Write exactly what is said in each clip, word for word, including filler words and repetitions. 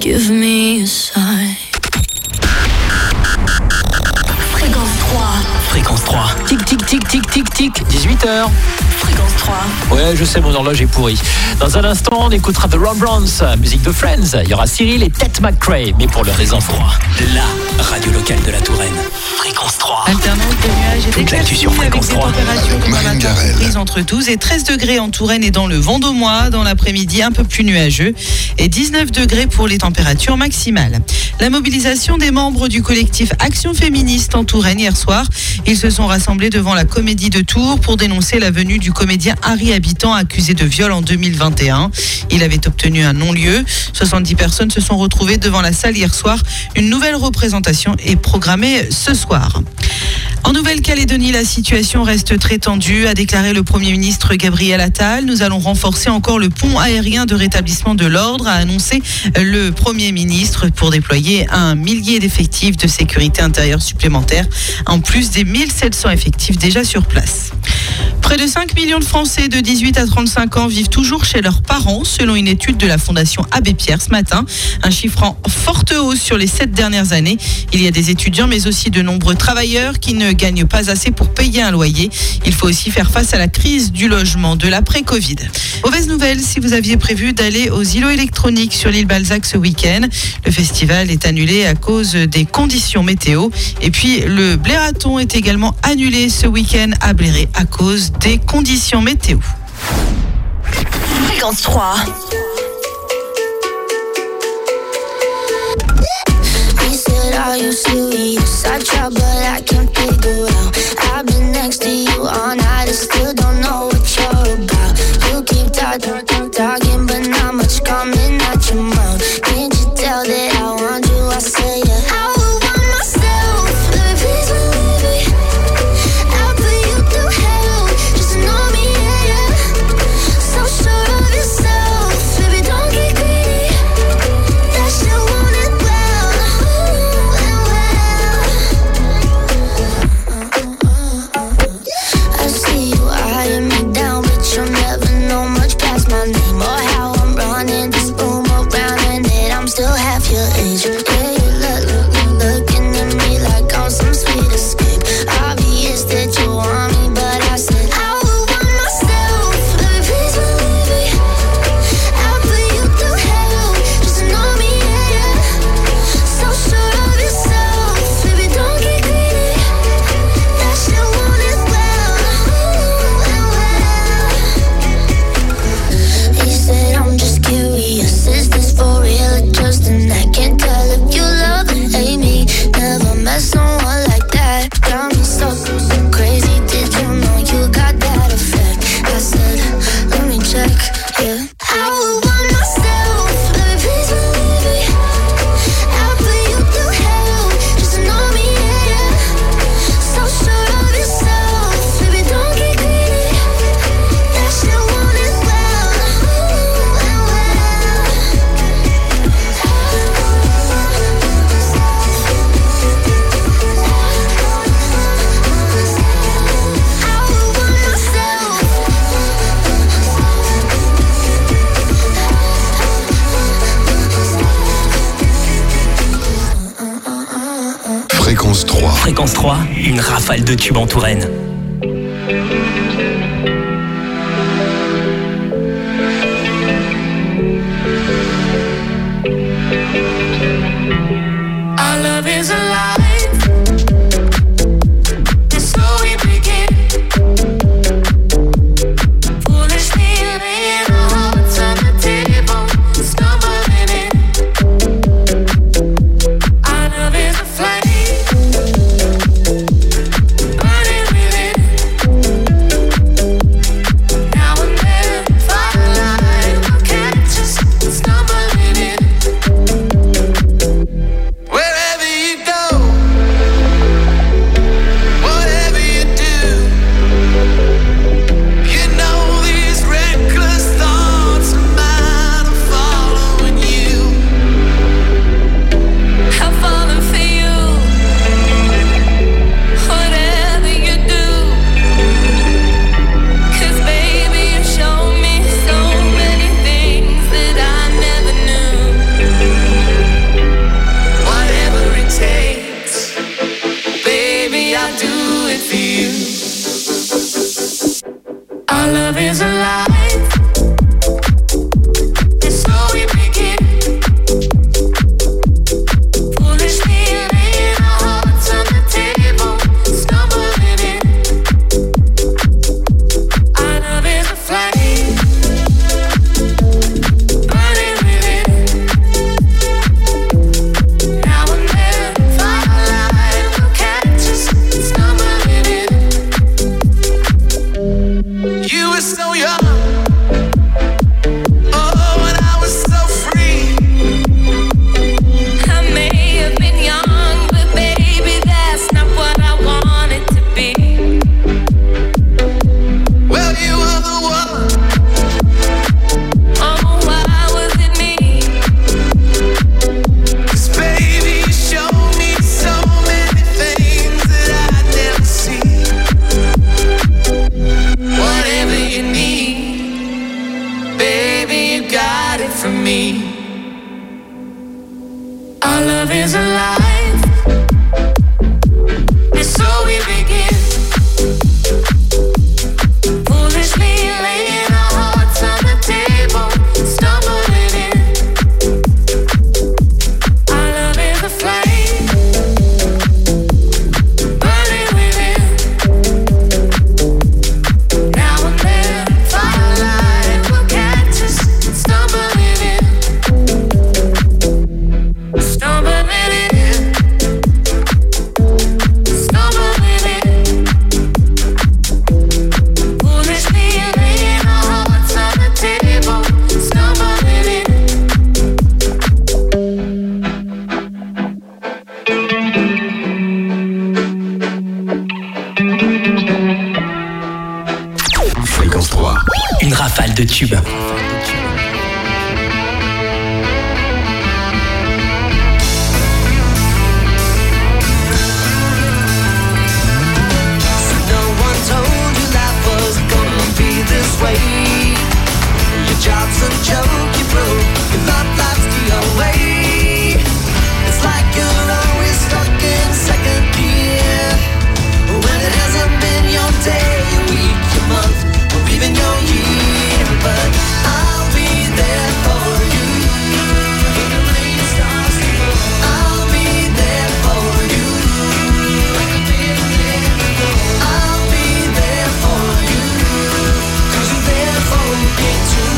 Give me a sign. Fréquence trois. Fréquence trois. Tic, tic, tic, tic, tic, tic. dix-huit heures. Fréquence trois. Ouais, je sais, mon horloge est pourrie. Dans un instant, on écoutera The Rembrandts, musique de Friends. Il y aura Cyril et Ted McRae. Mais pour l'heure, Fréquence trois, la radio locale de la Touraine. Fréquence trois. Alternance de nuages et toute l'actu sur Fréquence trois. Avec des températures demain matin comprises entre douze et treize degrés en Touraine et dans le Vendômois. Dans l'après-midi, un peu plus nuageux. Et dix-neuf degrés pour les températures maximales. La mobilisation des membres du collectif Action Féministe en Touraine hier soir. Ils se sont rassemblés devant la Comédie de Tours pour dénoncer la venue du comédien Harry Habitant accusé de viol en deux mille vingt et un. Il avait obtenu un non-lieu. soixante-dix personnes se sont retrouvées devant la salle hier soir. Une nouvelle représentation est programmée ce soir. En Nouvelle-Calédonie, la situation reste très tendue, a déclaré le Premier ministre Gabriel Attal. Nous allons renforcer encore le pont aérien de rétablissement de l'ordre, a annoncé le Premier ministre, pour déployer un millier d'effectifs de sécurité intérieure supplémentaires, en plus des mille sept cents effectifs déjà sur place. Près de cinq millions de Français de dix-huit à trente-cinq ans vivent toujours chez leurs parents, selon une étude de la Fondation Abbé Pierre ce matin. Un chiffre en forte hausse sur les sept dernières années. Il y a des étudiants, mais aussi de nombreux travailleurs qui ne gagnent pas assez pour payer un loyer. Il faut aussi faire face à la crise du logement de l'après-Covid. Mauvaise nouvelle si vous aviez prévu d'aller aux îlots électroniques sur l'île Balzac ce week-end. Le festival est annulé à cause des conditions météo. Et puis le Blaireathon est également annulé ce week-end à Bléré à cause des conditions météo. Fréquence trois. Are you serious? I try but I can't figure out. I've been next to you all night and still don't know what you're about. You keep talking, talking, but not much coming out your mouth. Can't you tell that I want you? I say yeah. I would want myself, baby, please believe me. I'll put you through hell, just to know me, yeah, yeah. So sure of yourself, baby, don't get greedy. That shit won't end well. Fréquence trois, une rafale de tubes en Touraine. Our love is alive. Flame burning within. is alive. And so we begin, foolishly laying our hearts on the table, stumbling in. Our love is a flame, burning within. Now and then, firelight will catch us, stumbling in. Stumbling in, stumbling in. Foolishly laying our hearts on the table, stumbling in. Fréquence trois. Une rafale de tubes. No one told you life was gonna be this way. Your job's a joke, you broke. Your love life's the away. It's like you're always stuck in second gear. When it hasn't been your day, your week, your month, or even your year. But I'll be there for you. When the rain starts to fall, I'll be there for you. Like I've been there before. I'll be there for you, 'cause you're there for me too.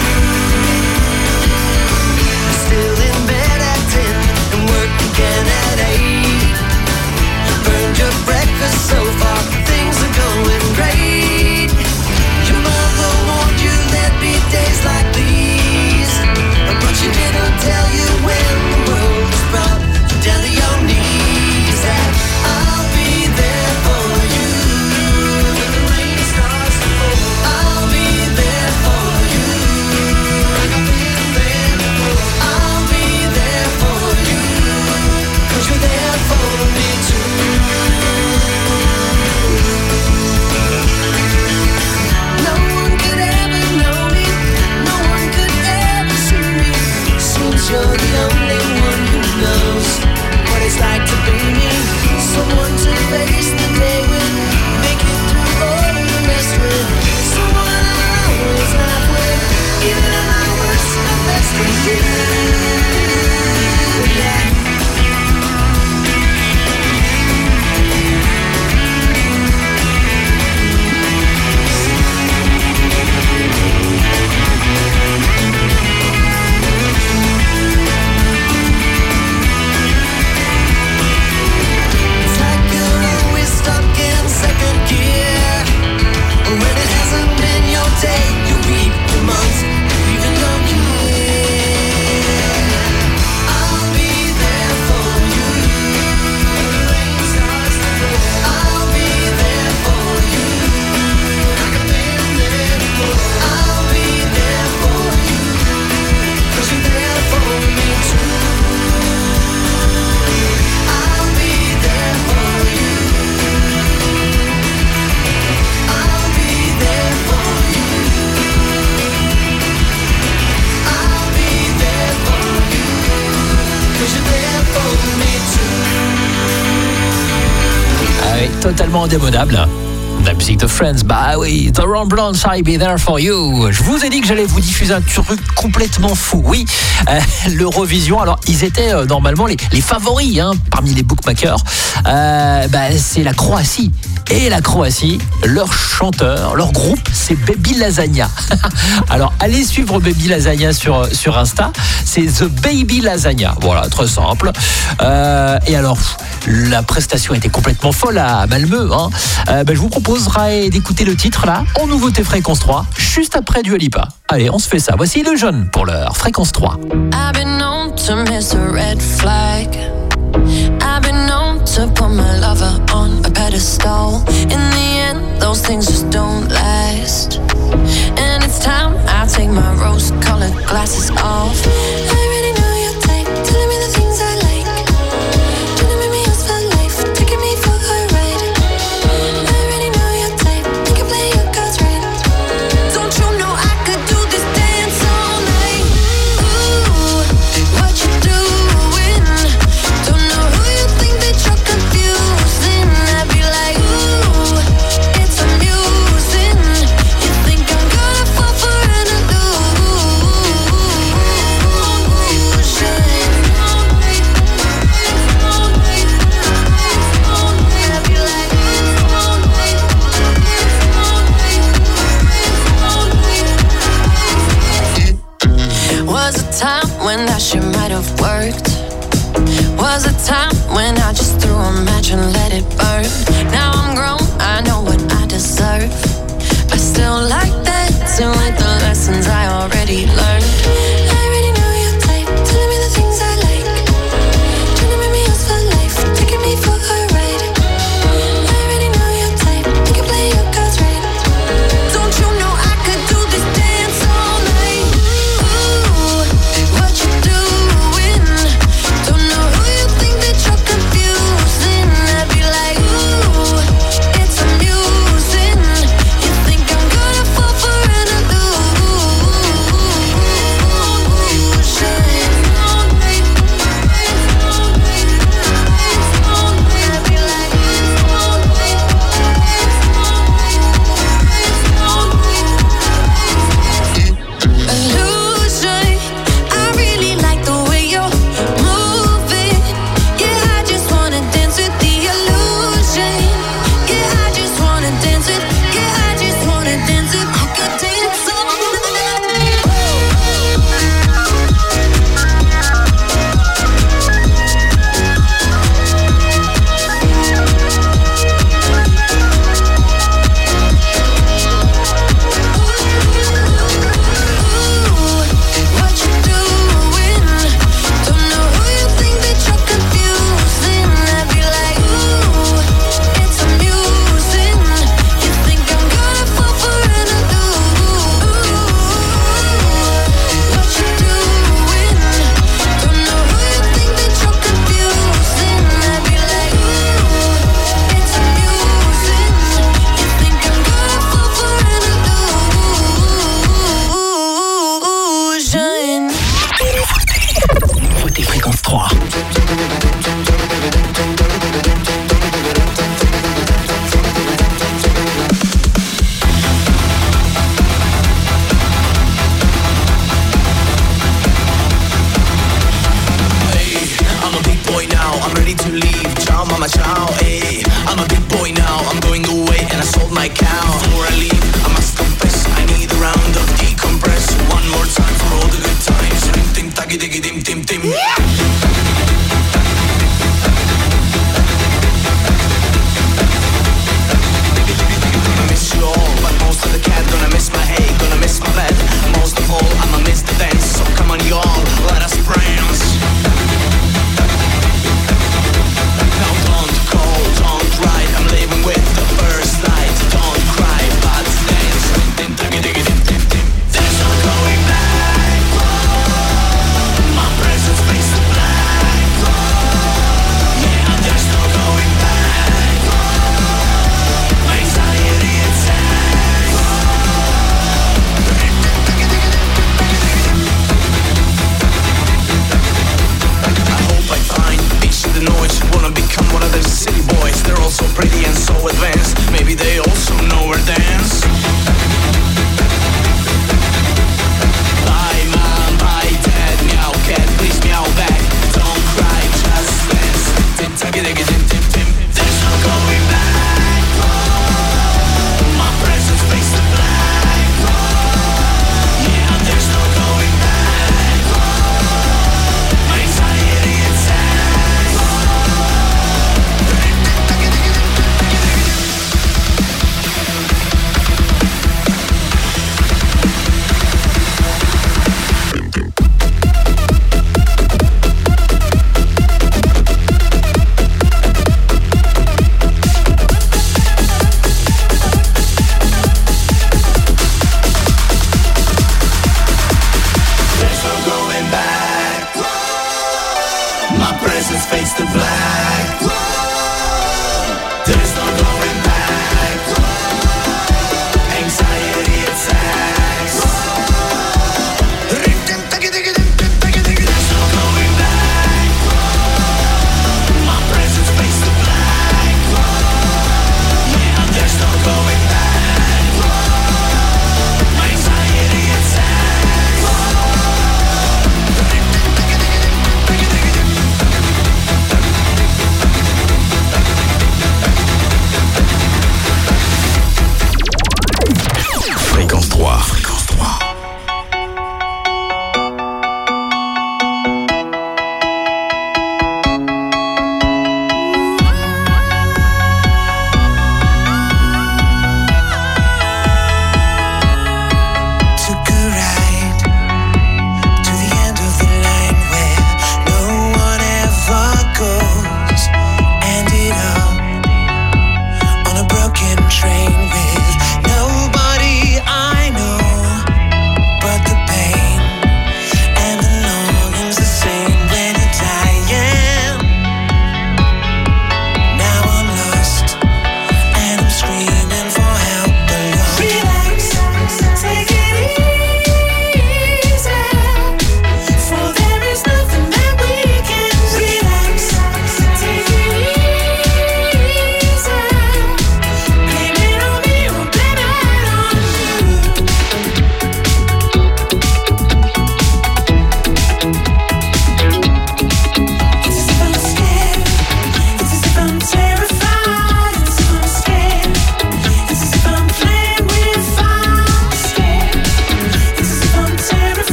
You're still in bed at ten and work again at eight. You burned your breakfast so far, things are going great. Your mother warned you there'd be days like these, but she didn't tell you when the world was brought you down to your knees. That I'll be there for you when the rain starts to fall. I'll be there for you like I've been there before. I'll be there for you, 'cause you're there for me too. No one could ever know me, no one could ever see me. Seems you're the only one who knows what it's like to be me. Someone to face the day with, make it through all of the mess with. Someone I'll always laugh with, even at my worst, my best with you. Yeah. It's like you're always stuck in second gear. When it hasn't been your day, your week, your month, even your year. I'll be there for you. When the rain starts to fall, I'll be there for you. Like I've been there before. I'll be there for you, 'cause you're there for me too. I'll be there for you. I'll be there for you. I'll be there for you, 'cause you're there for me too. Ah oui, totalement indémodable. La musique de Friends, bah oui, The Ramblers, I'll Be There For You. Je vous ai dit que j'allais vous diffuser un truc complètement fou. Oui, euh, l'Eurovision, alors ils étaient euh, normalement les, les favoris hein, parmi les bookmakers. Euh, bah, c'est la Croatie. Et la Croatie, leur chanteur, leur groupe, c'est Baby Lasagna. Alors allez suivre Baby Lasagna sur, sur Insta, c'est The Baby Lasagna. Voilà, très simple. Euh, et alors, la prestation était complètement folle à Malmö. Hein. Euh, bah, je vous proposerai d'écouter le titre là, en nouveauté Fréquence trois, juste après Dua Lipa. Allez, on se fait ça. Voici Le Jeune pour l'heure, Fréquence trois. I've been known to miss a red flag. I've been known to put my lover on a pedestal. In the end, those things just don't last. And it's time I take my rose-colored glasses off. I already know your type, telling me the things I like. Trying to make me yours for life, taking me for a ride. I already know your type, you can play your cards right. Don't you know I could do this dance all night? Ooh, what you doing? Don't know was a time when I just threw a match and let it burn. Now I'm grown, I know what I deserve. I still like dancing with the lessons I already learned. I already know your type, telling me the things I like, trying to make me yours for life, taking me for a ride. I already know your type, you can play your cards right. Don't you know I could do this dance all night? Ooh, what you doing? Don't know who you think that you're confusing. I'd be like, ooh, it's amusing. You think I'm gonna fall for an illusion? I'd be like, illusion. I really like the way you're moving. Yeah, I just wanna dance with the illusion. Yeah, I just wanna dance with. Yeah, I just wanna dance with. You could dance all night. Ooh, what you doing? Don't know who you think that you're confusing. I'd be like, ooh, it's amusing. You think I'm gonna fall for an illusion? What you doing? Don't know who you think that you're confusing. I'd be like, ooh, it's amusing. You think I'm gonna fall for an illusion? Votez Fréquence trois. I'm a big boy now, I'm ready to leave. Ciao mama ciao, ayy. I'm a big boy now, I'm going away and I sold my cow. Before I leave, I must confess, I need a round of decompress. One more time for all the good times. Rim tim tagi digi dim tim tim. Gonna miss you all, but most of the cat. Gonna miss my hay, gonna miss my bed. Most of all, I'ma miss the dance. So come on y'all, let us prance. Now don't call, don't write, I'm leaving with the first night. Don't cry, but dance. Dim, dim, dim, dim, dim, dim. There's no going back. My presence fades to black. Yeah, there's no going back. My anxiety attacks. I hope I find peace in the noise. Wanna become one of those city boys. They're all so pretty and so advanced. Maybe they also know where dance. Bye mom, bye dad, meow cat, please meow back. Don't cry, just dance. Tim, taggy, diggy, tim, tim, tim. There's no going back. My presence fades to black. Yeah, there's no going back. My anxiety attacks. There's no going back. My presence fades to black. There's no going back. Anxiety attacks. There's no going back. My presence fades to black. Yeah, there's no going back. My anxiety attacks.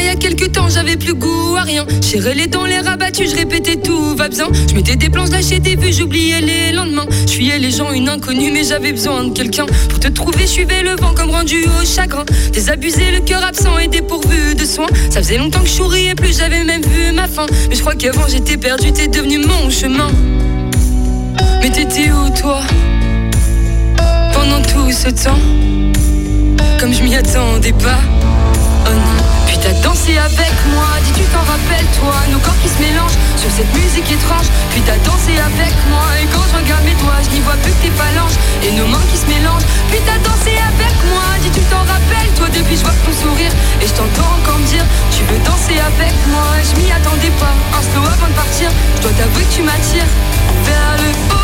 y a quelques temps, j'avais plus goût à rien. J'ai relé dans les rabattus, je répétais tout va bien. Je mettais des planches, lâchais des vues, j'oubliais les lendemains. Je fuyais les gens, une inconnue, mais j'avais besoin de quelqu'un. Pour te trouver, je suivais le vent comme rendu au chagrin. Désabusé, le cœur absent et dépourvu de soins. Ça faisait longtemps que je souriais plus, j'avais même vu ma fin. Mais je crois qu'avant j'étais perdu, t'es devenu mon chemin. Mais t'étais où toi pendant tout ce temps? Comme je m'y attendais pas. Oh non. Puis t'as dansé avec moi, dis tu t'en rappelles toi. Nos corps qui se mélangent sur cette musique étrange. Puis t'as dansé avec moi, et quand je regarde mes doigts, je n'y vois plus que tes phalanges et nos mains qui se mélangent. Puis t'as dansé avec moi, dis tu t'en rappelles toi. Depuis je vois ton sourire et je t'entends encore me dire tu veux danser avec moi. Je m'y attendais pas, un slow avant de partir. Je dois t'avouer que tu m'attires vers le haut.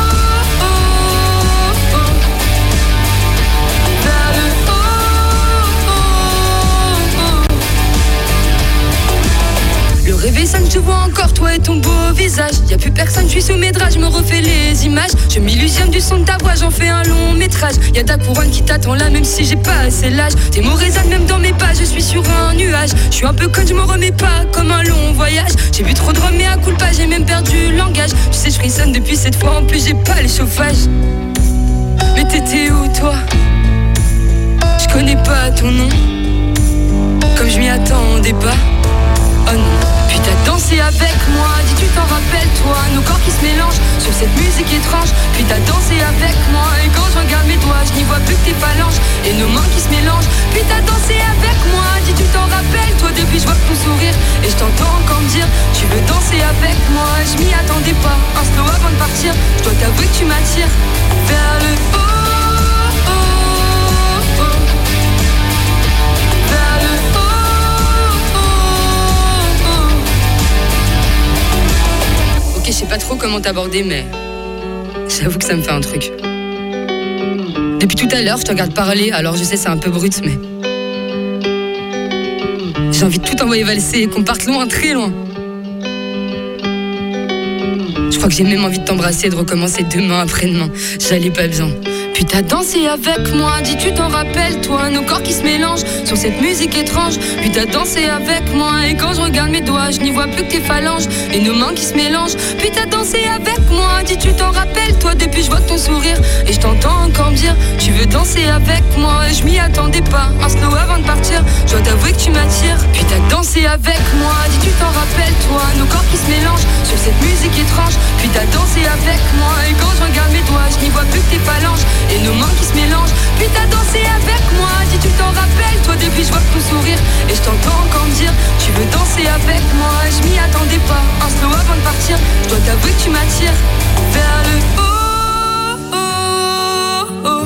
Le réveil sonne, je vois encore toi et ton beau visage. Y'a plus personne, je suis sous mes draps, je me refais les images. Je m'illusionne du son de ta voix, j'en fais un long métrage. Y'a ta couronne qui t'attend là, même si j'ai pas assez l'âge. Tes mots résonnent même dans mes pas, je suis sur un nuage. Je suis un peu conne, je me remets pas comme un long voyage. J'ai bu trop de rhum et à coup de pas, j'ai même perdu le langage. Tu sais, je frissonne depuis cette fois, en plus j'ai pas le chauffage. Mais t'étais où toi? Je connais pas ton nom, comme je m'y attendais pas. Oh non. Puis t'as dansé avec moi, dis tu t'en rappelles toi. Nos corps qui se mélangent sur cette musique étrange. Puis t'as dansé avec moi, et quand je regarde mes doigts, je n'y vois plus que tes phalanges et nos mains qui se mélangent. Puis t'as dansé avec moi, dis tu t'en rappelles toi. Depuis je vois ton sourire et je t'entends encore me dire tu veux danser avec moi. Je m'y attendais pas, un slow avant de partir. Je dois t'avouer que tu m'attires vers le haut. Ok, je sais pas trop comment t'aborder, mais j'avoue que ça me fait un truc. Depuis tout à l'heure, je te regarde parler, alors je sais c'est un peu brut, mais j'ai envie de tout envoyer valser et qu'on parte loin, très loin. Je crois que j'ai même envie de t'embrasser et de recommencer demain après-demain. J'allais pas bien. Puis t'as dansé avec moi, dis tu t'en rappelles toi. Nos corps qui se mélangent sur cette musique étrange. Puis t'as dansé avec moi, et quand je regarde mes doigts, je n'y vois plus que tes phalanges et nos mains qui se mélangent. Puis t'as dansé avec moi, dis tu t'en rappelles toi. Depuis je vois ton sourire et je t'entends encore me dire tu veux danser avec moi. Je m'y attendais pas, un slow avant de partir. Je dois t'avouer que tu m'attires. Puis t'as dansé avec moi, dis tu t'en rappelles toi. Nos corps qui se mélangent sur cette musique étrange. Puis t'as dansé avec moi, et quand je regarde mes doigts, je n'y vois plus que tes phalanges et nos mains qui se mélangent. Puis t'as dansé avec moi, dis tu t'en rappelles toi. Depuis je vois ton sourire et je t'entends encore me dire tu veux danser avec moi. Je m'y attendais pas, un slow avant de partir. Je dois t'avouer que tu m'attires vers le haut, oh, oh.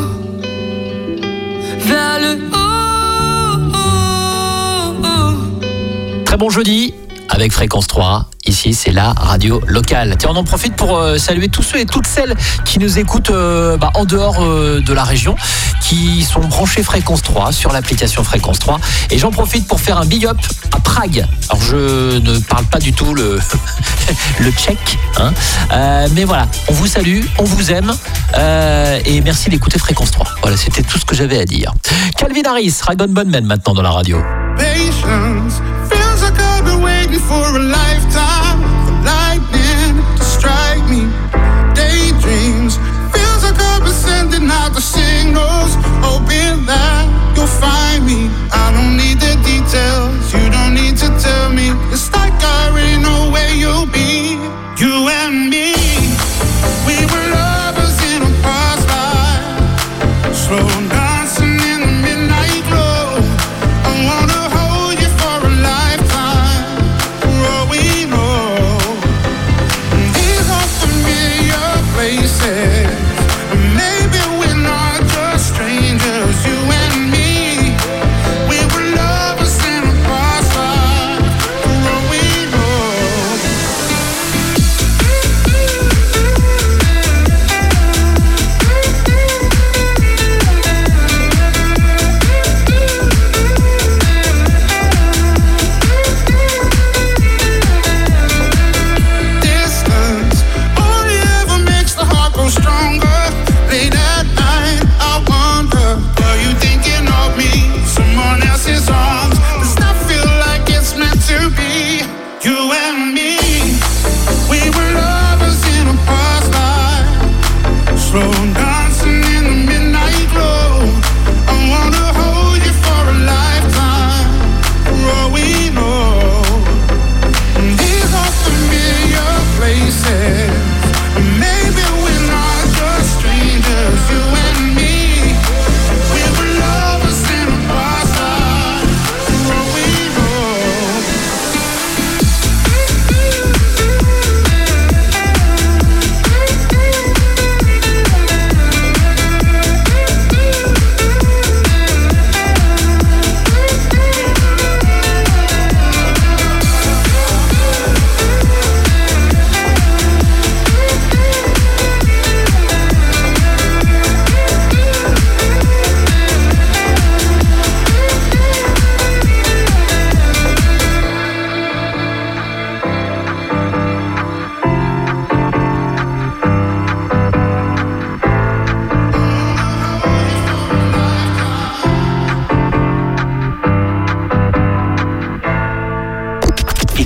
Vers le haut, oh, oh. Très bon jeudi avec Fréquence trois. Ici, c'est la radio locale. Tiens, on en profite pour euh, saluer tous ceux et toutes celles qui nous écoutent euh, bah, en dehors euh, de la région, qui sont branchés Fréquence trois sur l'application Fréquence trois. Et j'en profite pour faire un big up à Prague. Alors, je ne parle pas du tout le, le tchèque, hein. euh, mais voilà, on vous salue, on vous aime, euh, et merci d'écouter Fréquence trois. Voilà, c'était tout ce que j'avais à dire. Calvin Harris, Rag on Bone Man maintenant dans la radio. Patience feels like I've been waiting for a lifetime for lightning to strike me. Daydreams feels like I've been sending out the signals, hoping that you'll find me. I don't need the details, you don't need to tell me. It's like I already know where you'll be. You and me, we were lovers in a past life, slow dancing in the midnight glow. I wanna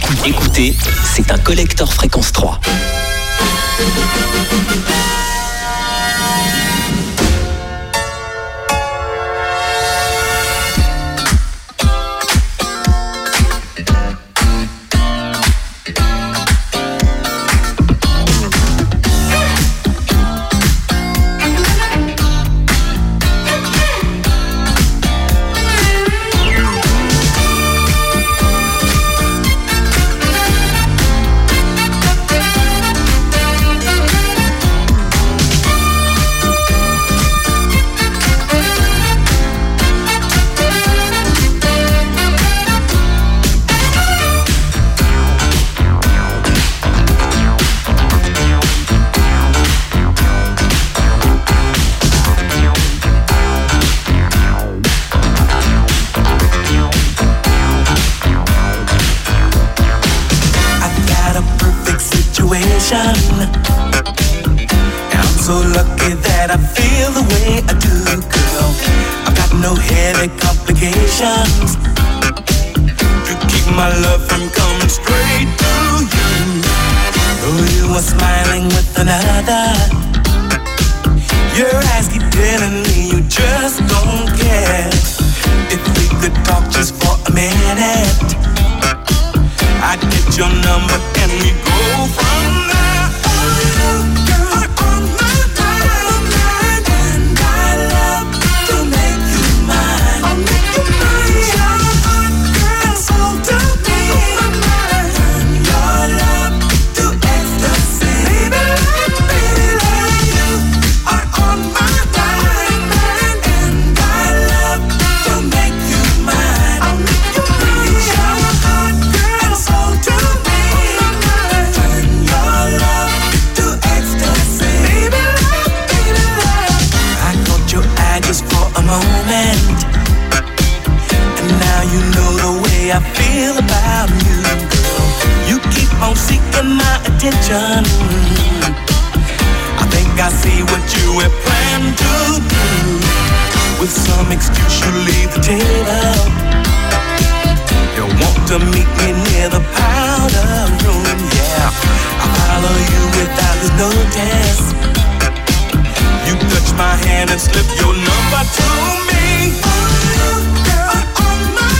Écoutez, écoutez, c'est un collector fréquence trois. I'm so lucky that I feel the way I do, girl. I've got no headache complications to keep my love from coming straight to you. Though you are smiling with another, your eyes keep telling me you just don't care. If we could talk just for a minute, I'd get your number and we go from there. I feel about you, girl. You keep on seeking my attention. I think I see what you have planned to do. With some excuse you leave the table. You want to meet me near the powder room, yeah. I follow you without his notice. You touch my hand and slip your number to me. Oh, girl, on my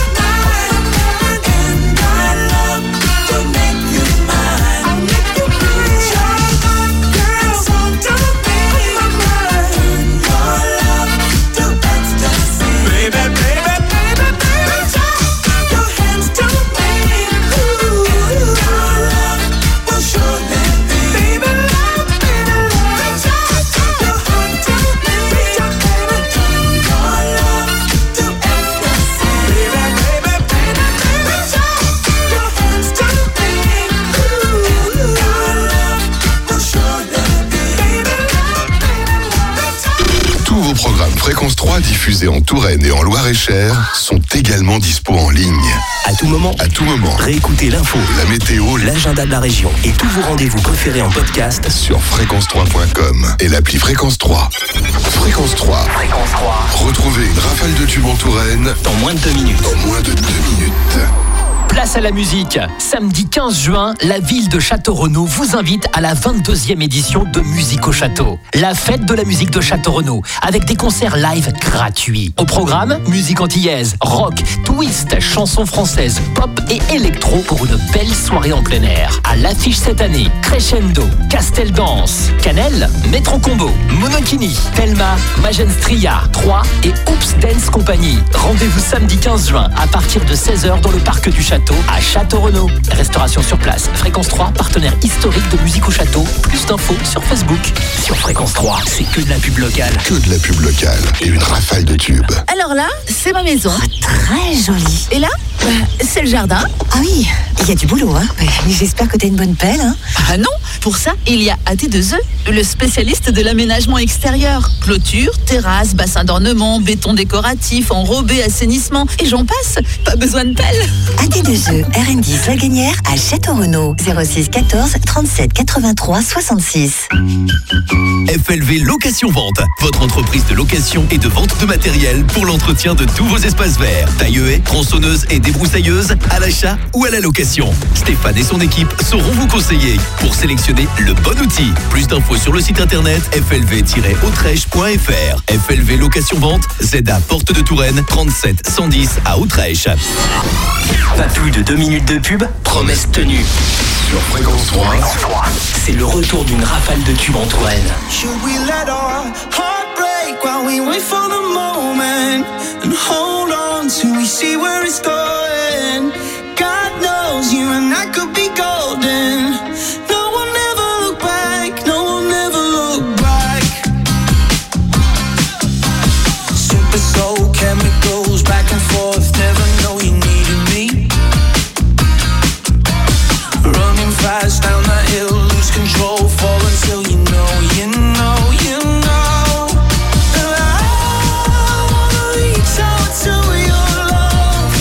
Fréquence trois diffusés en Touraine et en Loir-et-Cher sont également dispo en ligne. À tout moment, à tout moment. Réécoutez l'info, la météo, l'agenda de la région et tous vos rendez-vous préférés en podcast sur fréquence trois point com et l'appli Fréquence trois. Fréquence trois. Fréquence trois. Retrouvez une rafale de tubes en Touraine dans moins de deux minutes. Dans moins de deux minutes. Place à la musique. Samedi quinze juin, la ville de Château-Renaud vous invite à la vingt-deuxième édition de Musique au Château. La fête de la musique de Château-Renaud, avec des concerts live gratuits. Au programme, musique antillaise, rock, twist, chansons françaises, pop et électro pour une belle soirée en plein air. À l'affiche cette année, Crescendo, Castel Dance, Canel, Metro Combo, Monokini, Thelma, Magenstria, trois et Oops Dance Company. Rendez-vous samedi quinze juin à partir de seize heures dans le parc du Château à Château-Renaud. Restauration sur place. Fréquence trois, partenaire historique de Musique au Château. Plus d'infos sur Facebook. Sur Fréquence trois, c'est que de la pub locale. Que de la pub locale et une rafale de tubes. Alors là, c'est ma maison. Oh, très jolie. Et là, bah, c'est le jardin. Ah oui, il y a du boulot, hein. J'espère que t'as une bonne pelle, hein. Ah non, pour ça, il y a A T deux E, le spécialiste de l'aménagement extérieur. Clôture, terrasse, bassin d'ornement, béton décoratif, enrobé, assainissement, et j'en passe. Pas besoin de pelle. A T deux E, R N dix La Gagnère à Château-Renaud. zéro six quatorze trente-sept quatre-vingt-trois soixante-six. F L V Location Vente, votre entreprise de location et de vente de matériel pour l'entretien de tous vos espaces verts. Taille-haie, tronçonneuse et débroussailleuse, à l'achat ou à la location. l'émission. Stéphane et son équipe sauront vous conseiller pour sélectionner le bon outil. Plus d'infos sur le site internet f l v tiret autrèche point f r. F L V Location Vente, Z A Porte de Touraine, trente-sept cent dix à Autrèche. Pas plus de deux minutes de pub, promesse tenue. Sur Fréquence trois, c'est le retour d'une rafale de tubes en Touraine. Should we let our heart break while we wait for the moment and hold on till we see where it's going? God knows you and I could be golden. No one ever look back, no one ever look back. Super soul chemicals back and forth, never know you needed me. Running fast down that hill, lose control, fall until you know, you know, you know. And I wanna reach out to your love.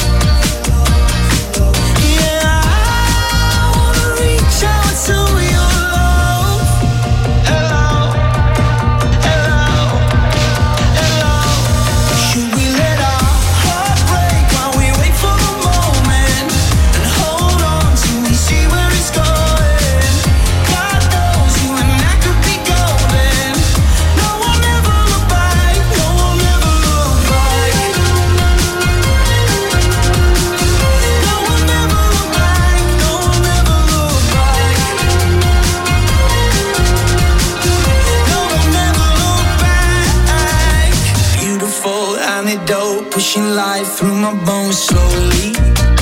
Yeah, I wanna reach out to your love. Hello, hello, hello. Should we let our heart break while we wait for the moment and hold on till we see where it's going? God knows you and I could be golden. No one ever look back, no one ever look back. No one ever look back, no one ever look back. No one ever look back. Beautiful antidote, pushing life through my bones slowly.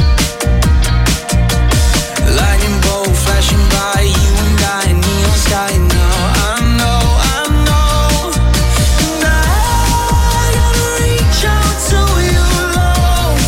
Lightning bolt flashing by, you and I, neon sky now. I know, I know. And I gotta reach out to your love.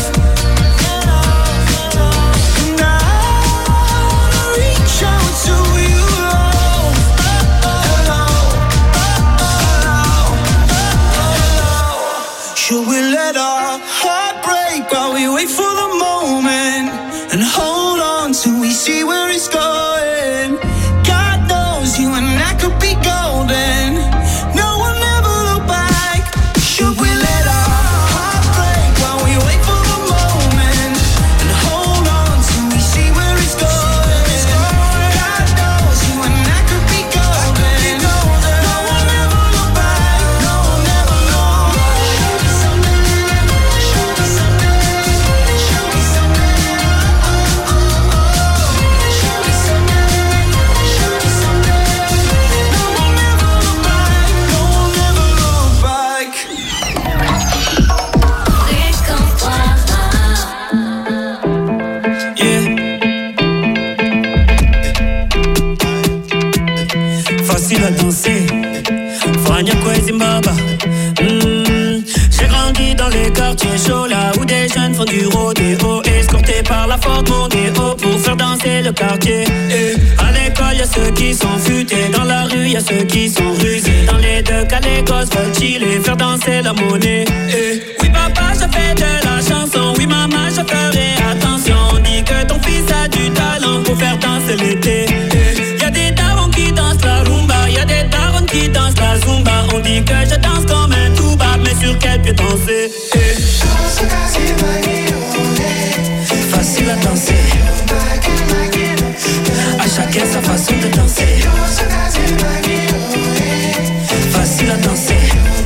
And I wanna reach out to your love. Hello, hello, hello. Should we let our heart break while we wait for the moment and hold on till we see where it's going? God knows you and I could be golden. No one ever look back. Should we let our heart break while we wait for the moment and hold on till we see where it's going? God knows you and I could be golden. No one ever look back. No one ever look back. Show me something. Show me something. Show me something. Oh, oh, oh. Show me something. Show me something. No one ever look back. No one ever look back. Yeah. Facile à danser, Fania Zimbabwe. Mm. J'ai grandi dans les quartiers chauds, là où des jeunes font du rodéo, escortés par la Ford Mondeo pour faire danser le quartier. Et à l'école, y'a ceux qui sont futés, dans la rue, y'a ceux qui sont rusés. Dans les deux cas, les gosses veulent chiller, faire danser la monnaie. Et oui, papa, je fais de la chanson, oui, maman, je ferai attention. On dit que ton fils a du talent pour faire danser l'été. Et y'a des darons qui dansent la rumba, y'a des darons qui dansent la zumba. On dit que je danse comme un tuba, mais sur quel pied danser? Et facile à danser, à chacun sa façon de danser. Facile à danser.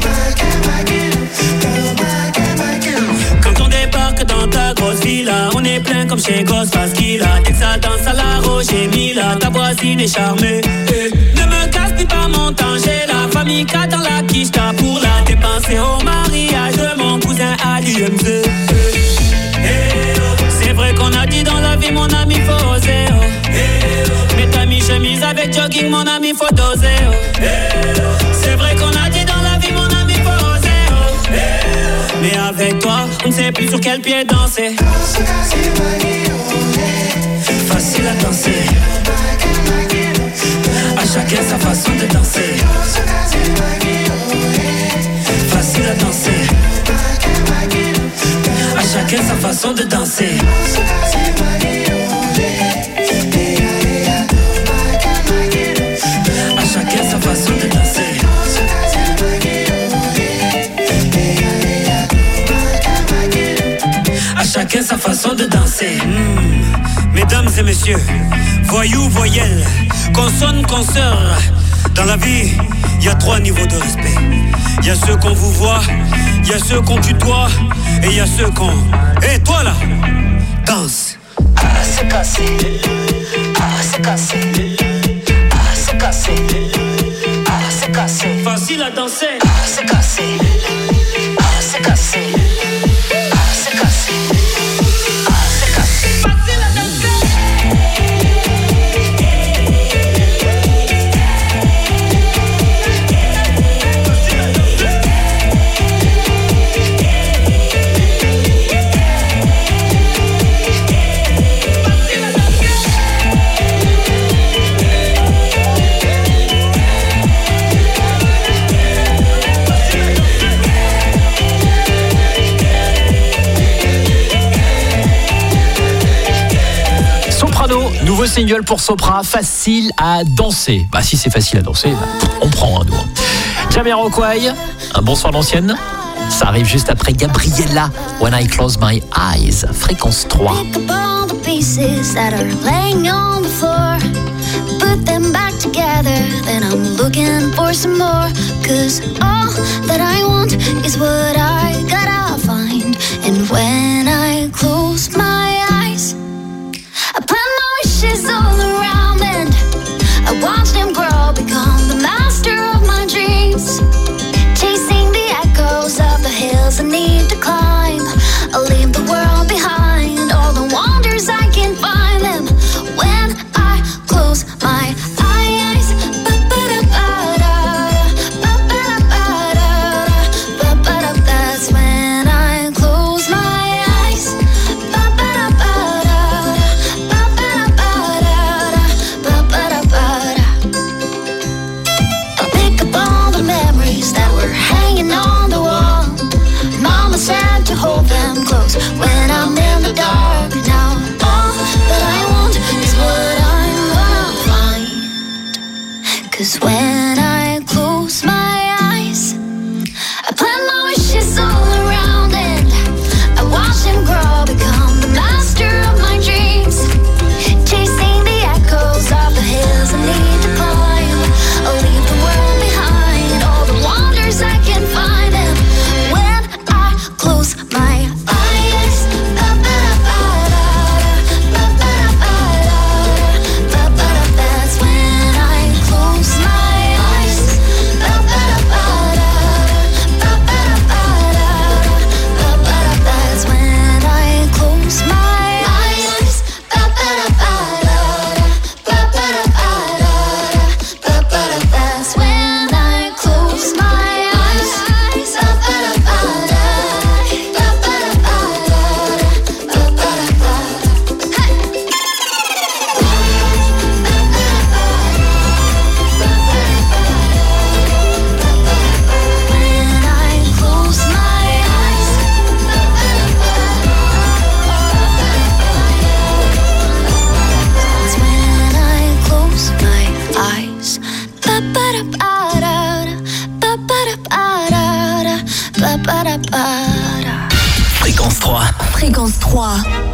Quand on débarque dans ta grosse villa, on est plein comme chez Ghostface Killah. Dès que ça danse à la Roger Mila, ta voisine est charmée. Eh, ne me casse plus pas mon temps, j'ai la famille K dans la quicheta pour la dépenser au mariage de mon cousin à l'U M C. Eh, eh, oh. C'est vrai qu'on a dit dans la vie, mon ami, faut oser. Oh. Eh, oh. Mets ta mi-chemise avec jogging, mon ami, faut doser. Oh. Eh, oh. C'est vrai qu'on a dit dans la vie, mon ami, faut oser. Oh. Eh, oh. Mais avec toi, on ne sait plus sur quel pied danser. Facile à danser, à chacun sa façon de danser. Facile à danser, à chacun sa façon de danser. À chacun sa façon de danser. À chacun sa façon de danser. Mmh. Mesdames et messieurs, voyous, voyelles, consonnes, consoeurs. Dans la vie, il y a trois niveaux de respect. Il y a ceux qu'on vous voit, il y a ceux qu'on tutoie, et il y a ceux qu'on... Hé, hey, toi là, danse. Ah, c'est cassé. Ah, c'est cassé. Ah, c'est cassé. Ah, c'est cassé. Facile à danser. Ah, c'est cassé. Ah, c'est cassé. Ah, c'est cassé. Ah, c'est cassé. Facile à danser. Nouveau single pour Sopra, facile à danser. Bah si c'est facile à danser, bah, on prend un doigt. Jamiroquai, un bonsoir l'ancienne. Ça arrive juste après Gabriella, When I Close My Eyes, fréquence trois. Pick up all the pieces that are laying on the floor. Put them back together, then I'm looking for some more. Cause all that I want is what I gotta find. And when I close my eyes, I plant my wishes all around and I watch them grow, become the master of my dreams. Chasing the echoes of the hills I need to climb. I'll leave the world behind, all the wonders I can find them when I close my eyes. That's when I close my eyes. I'll pick up all the memories that were hanging on the wall. Mama said to hold them close when I'm in the dark. Now all that I want is what I'm gonna find. Cause when I close my eyes, I plant my wishes all around and I watch them grow, become the master of my dreams. Chasing the echoes of the hills I need to climb. I'll leave the world behind, all the wonders I can find them when I close my eyes. That's when I close my eyes. That's when I close my eyes. That's when I close my eyes. Fréquence trois. Fréquence trois.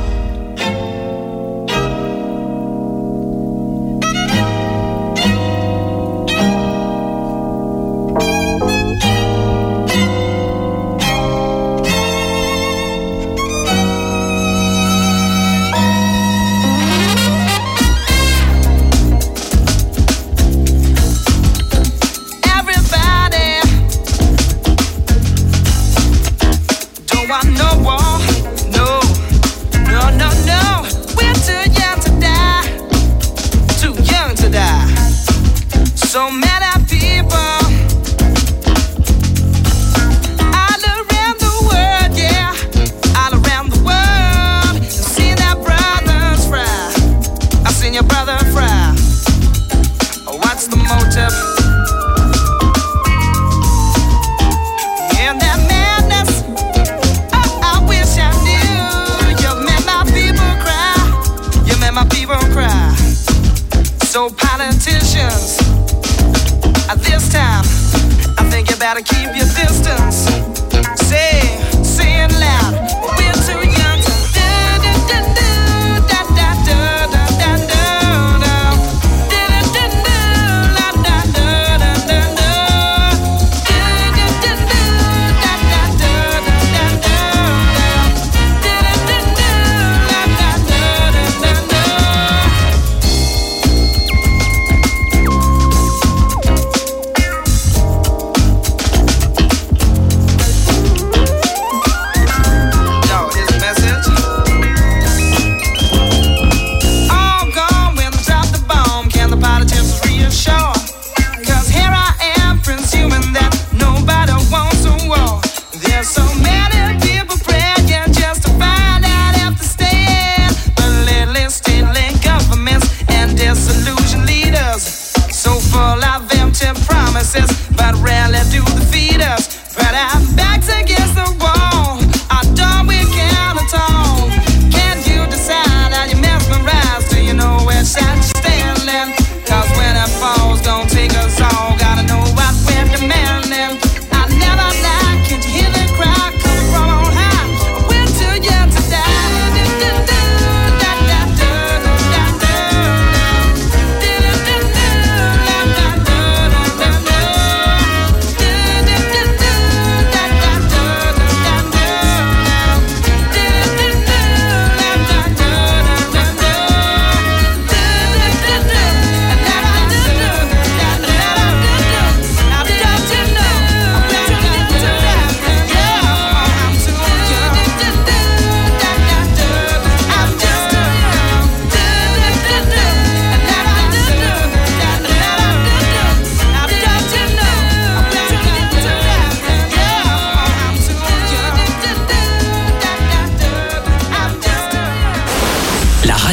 So many people all around the world, yeah, all around the world. I've seen their brothers fry. I've seen your brother fry. What's the motive? In that madness, oh, I wish I knew. You made my people cry. You made my people cry. So politicians, at this time, I think you better keep your distance. Say, say it loud. We're too young to do, do, do, do, da, da, do,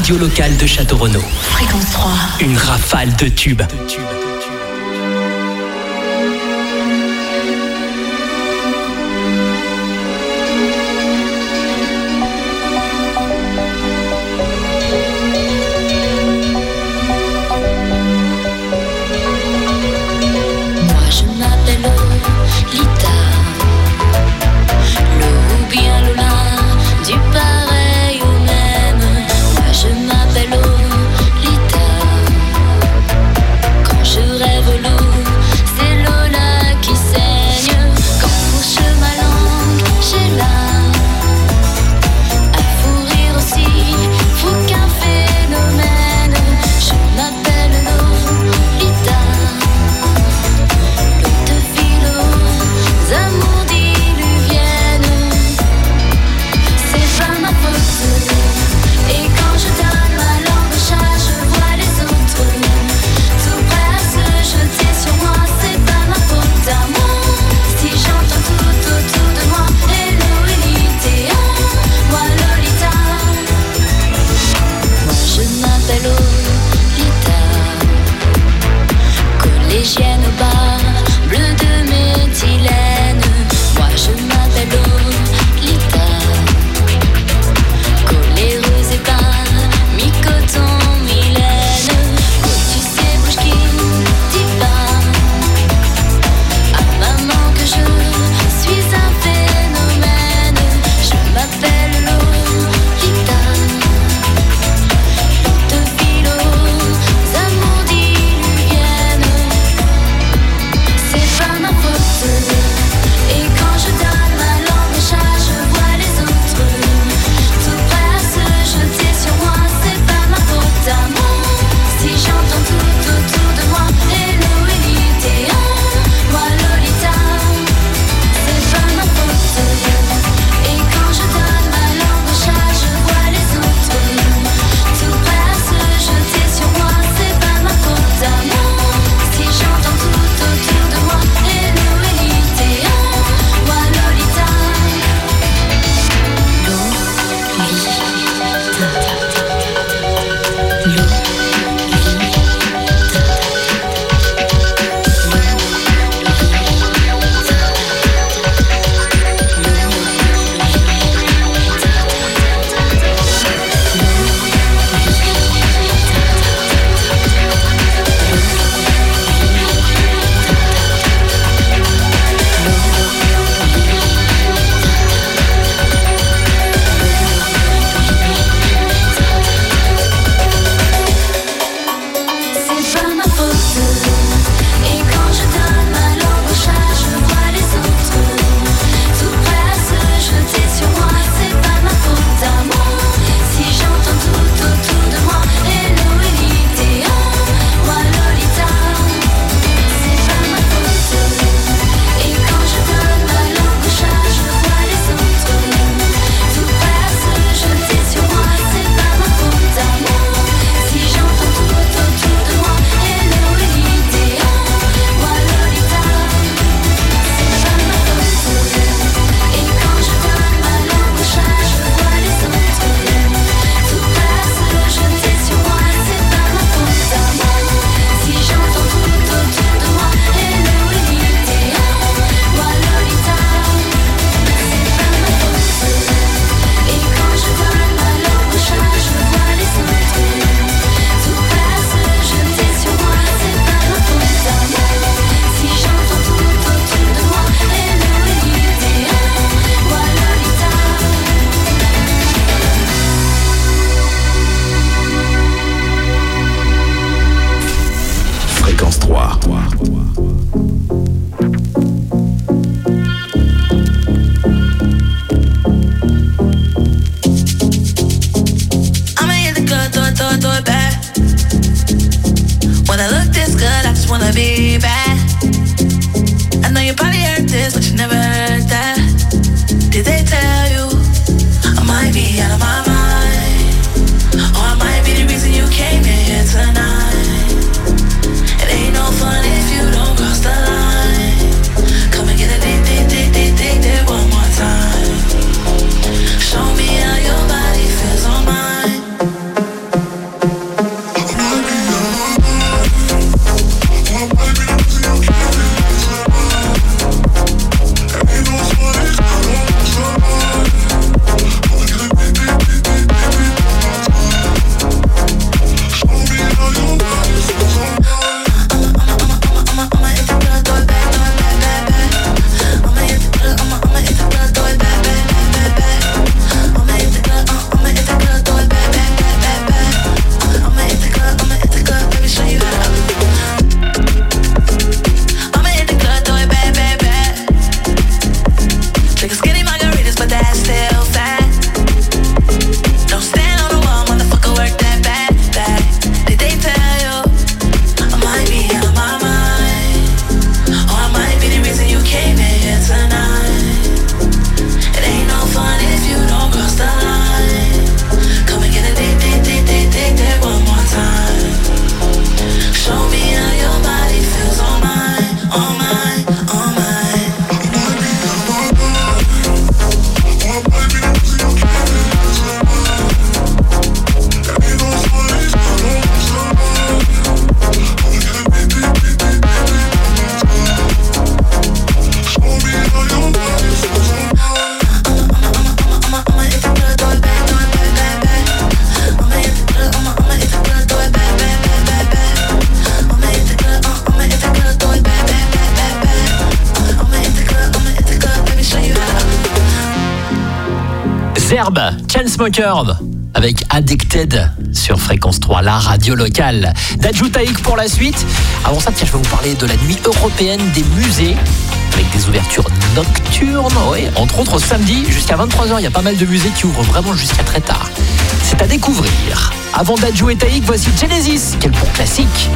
radio locale de Château-Renaud. Fréquence trois. Une rafale de tubes. wanna be bad. I know you probably heard this, but you never heard that. Did they tell you I might be out of my mind? Or I might be the reason you came in here tonight. It ain't no fun if you don't cross the line. Come and get a date, date, date, date, date, date one more time. Show me how your body feels on mine. Verbe, Chainsmokers avec Addicted sur Fréquence trois, la radio locale. Dadju Taïk pour la suite. Avant ça, tiens, je vais vous parler de la nuit européenne des musées avec des ouvertures nocturnes. Oui, entre autres samedi jusqu'à vingt-trois heures, il y a pas mal de musées qui ouvrent vraiment jusqu'à très tard. C'est à découvrir. Avant Dadju et Taïk, voici Genesis, quel bon classique.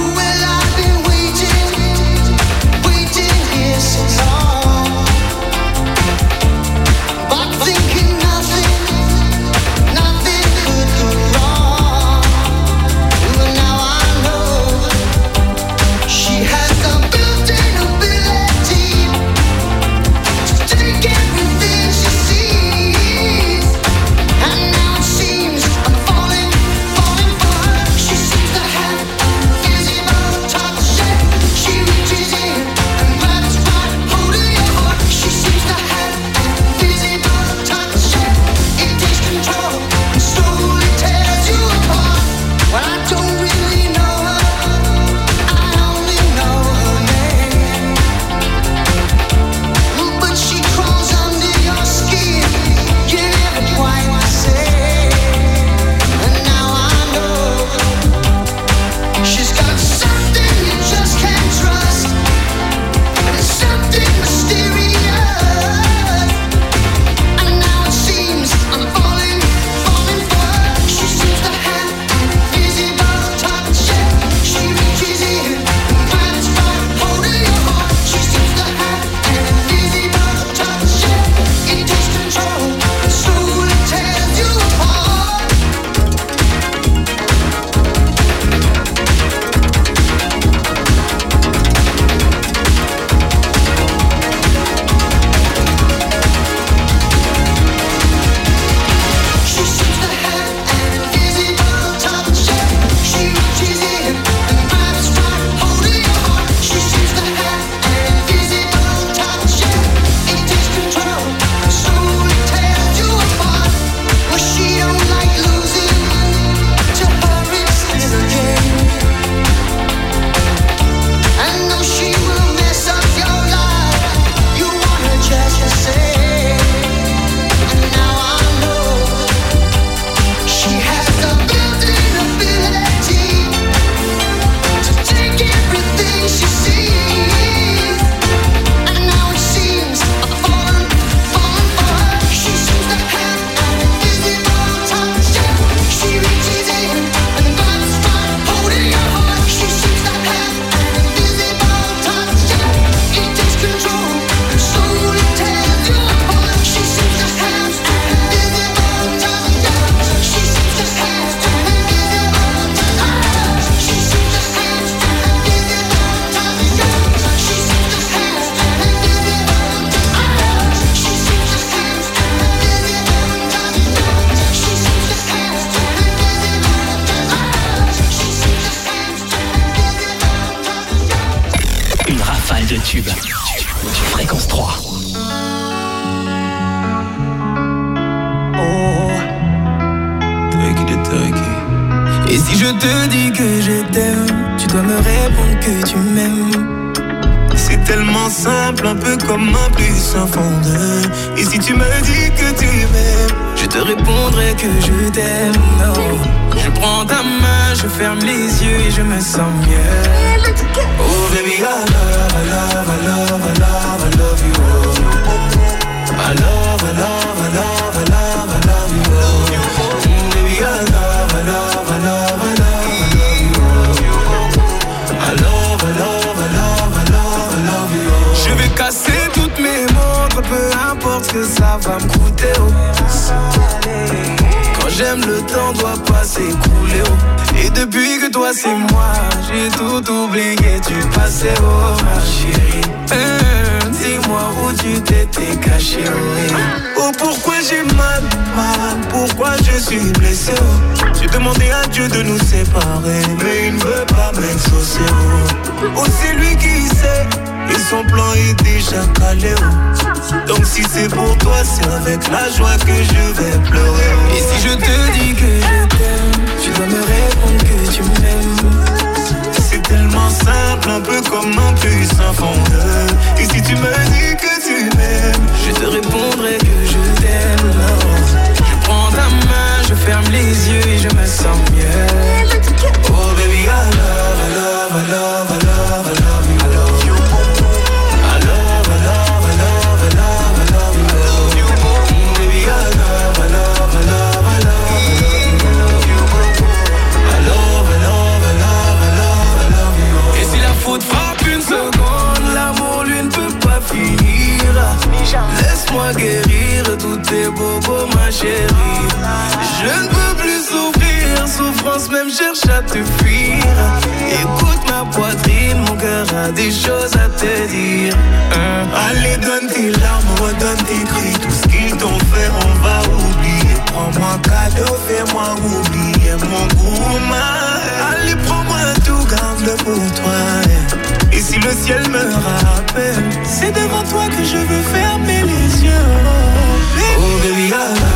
Et si je te dis que je t'aime, tu dois me répondre que tu m'aimes. C'est tellement simple, un peu comme un plus un fond de. Et si tu me dis que tu m'aimes, je te répondrai que je t'aime. No. Je prends ta main, je ferme les yeux et je me sens mieux. Oh baby, I love, I love, I love, I love, I love you. I love, I love, I love, I love, I love you. Mm, baby, I love, I love, I love, I love, I love you. I love, I love, I love, I love, I love you. Je vais casser toutes mes montres, peu importe ce que ça va me coûter. Oh. Quand j'aime, le temps doit pas s'écouler. Oh. Et depuis que toi c'est moi, j'ai tout oublié du passé. Oh ma chérie, euh, dis-moi où tu t'étais caché. Oh, oh pourquoi j'ai mal, mal, pourquoi je suis blessé. Oh. J'ai demandé à Dieu de nous séparer, mais il ne veut pas m'exaucer. Oh, oh c'est lui qui sait, et son plan est déjà calé. Oh. Donc si c'est pour toi, c'est avec la joie que je vais pleurer. Oh. Et si je te dis que je t'aime, tu dois me répondre que tu m'aimes. C'est tellement simple, un peu comme un plus un fondeur. Et si tu me dis que tu m'aimes, je te répondrai que je t'aime. Non. Je à te fuir. Écoute ma poitrine, mon cœur a des choses à te dire. Hein? Allez, donne tes larmes, redonne tes cris. Tout ce qu'ils t'ont fait, on va oublier. Prends-moi cadeau, fais-moi oublier mon gourmand. Allez, prends-moi tout, garde-le pour toi. Et si le ciel me rappelle, c'est devant toi que je veux fermer les yeux. Oh baby, ah.